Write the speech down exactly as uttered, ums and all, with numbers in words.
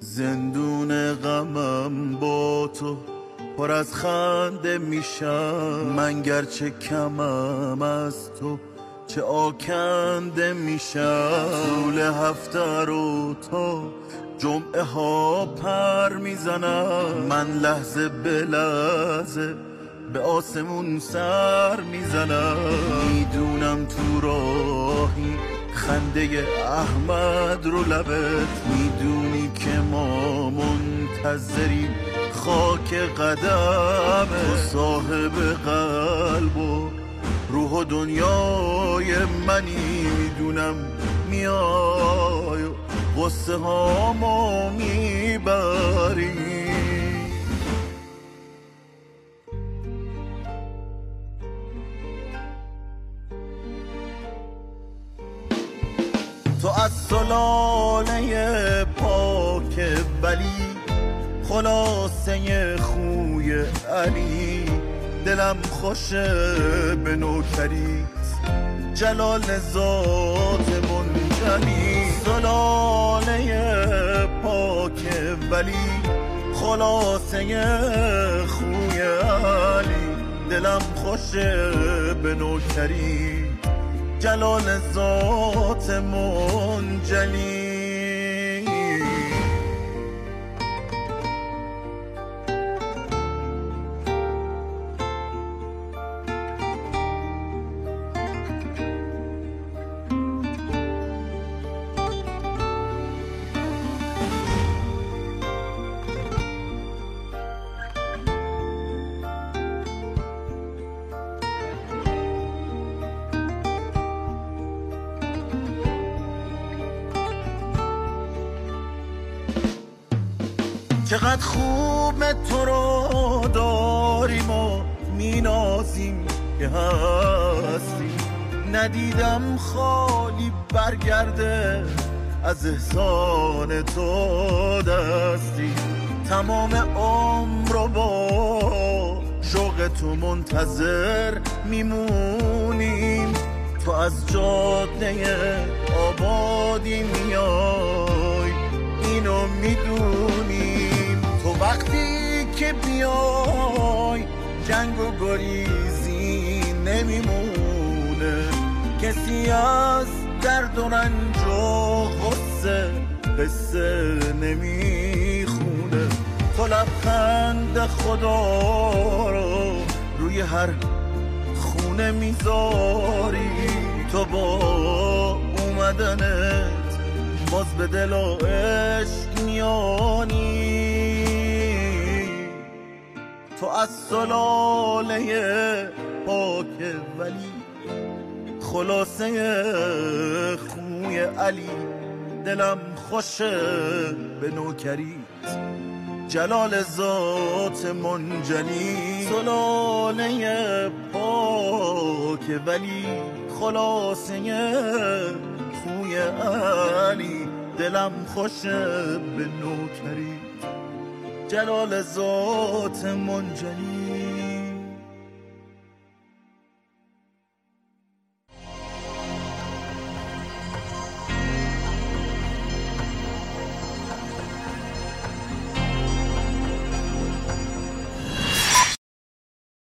زندون غمم با تو پر از خنده میشم، من گرچه کمم از تو چه آکنده میشم. طول هفته رو تا جمعه ها پر میزنم، من لحظه به لحظه به آسمون سر میزنم. میدونم تو راهی خنده احمد رو لبت، میدونی که ما منتظریم خاک قدمه. تو صاحب قلب و روح و دنیای منی، میدونم میای و غصه هامو میبری. تو از سلاله پاک ولی خلاصه خوی علی، دلم خوشه به نوکریت جلال ذات منجلی. سلاله پاک ولی خلاصه خوی علی، دلم خوشه به نوکریت جلال ذات منجلی. چقدر خوب تو رو داریم و مینازیم که هستی، ندیدم خالی برگرده از احسان تو دستی. تمام عمر رو با شوق تو منتظر میمونیم، تو از جاده آبادی میای اینو میدونیم. تو وقتی که بیای جنگ و گریزی نمیمونه، کسی از درد و رنج و غصه قصه نمیخونه. تو لبخند خدا رو روی هر خونه میذاری، تو با اومدنت باز به دل و عشق میانی. تو از سلاله پاک ولی خلاصه خوی علی، دلم خوشه به نوکریت جلال ذات منجلی. سلاله پاک ولی خلاصه خوی علی، دلم خوشه به نوکری جلال ذات منجلی.